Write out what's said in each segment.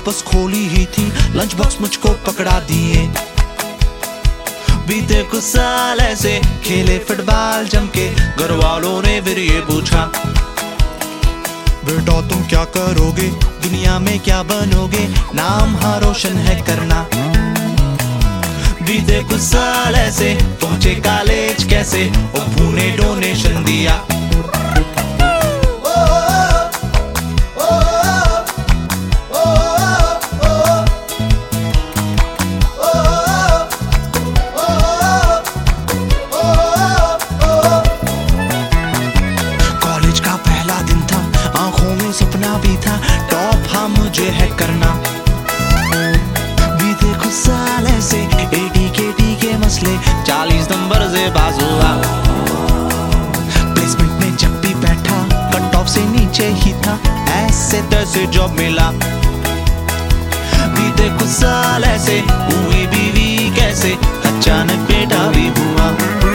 वापस खोली ही थी, लंच बॉक्स मुझको पकड़ा दिए। बीते कुछ साल ऐसे खेले फुटबॉल जम के, घर वालों ने फिर ये पूछा, बेटा तुम क्या करोगे, दुनिया में क्या बनोगे, नाम हाँ रोशन है करना। बीते कुछ साल ऐसे पहुंचे कॉलेज कैसे, अब्बू ने डोनेशन दिया। कॉलेज का पहला दिन था, आंखों में सपना भी था, टॉप हाँ मुझे है करना। बीते कुछ साल ऐसे एटीकेटी के मसले, 40 नंबर से पास हुआ। प्लेसमेंट में जब भी बैठा कट ऑफ से नीचे ही था, ऐसे तैसे जॉब मिला। बीते कुछ साल ऐसे हुई बीवी कैसे, अचानक बेटा भी हुआ।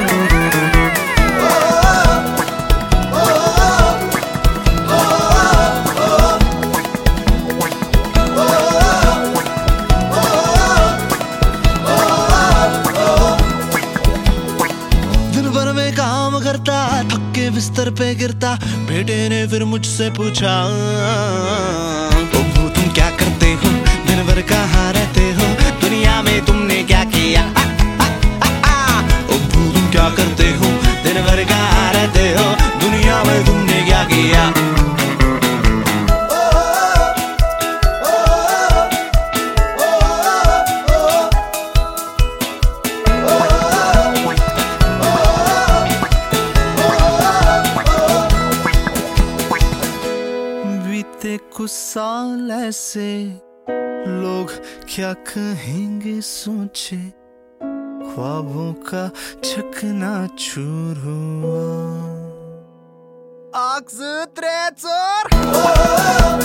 काम करता थक के बिस्तर पे गिरता, बेटे ने फिर मुझसे पूछा, अब्बू तुम क्या करते हो, दिन भर कहाँ रहते हो, दुनिया में तुमने क्या किया। अब्बू तुम क्या करते हो, दिन भर कहाँ रहते हो, दुनिया में तुमने क्या किया। बीते कुछ साल ऐसे लोग क्या कहेंगे सोचे, ख्वाबों का चकनाचूर हुआ।